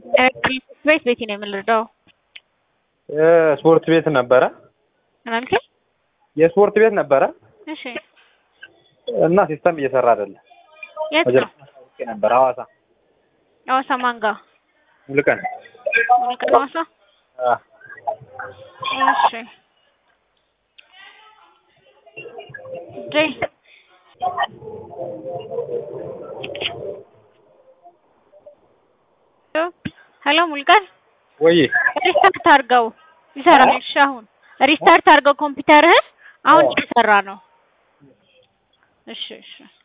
ቤት ነው የምንረዳው። ስፖርት ቤት ነበረ። እናንተ የስፖርት ቤት ነበረ። እሺ። እና ሲስተም እየሰራ አይደለም። የት ነው? ነበር ሐዋሳ ማንጋ ሙሉቀን ሐዋሳ። እሺ ጄ ሄሎ ሙሉቀን ወይ ሪስታርት አድርገው ይሰራል። እሺ አሁን ሪስታርት አድርገው ኮምፒውተርህን አሁን እየሰራ ነው። እሺ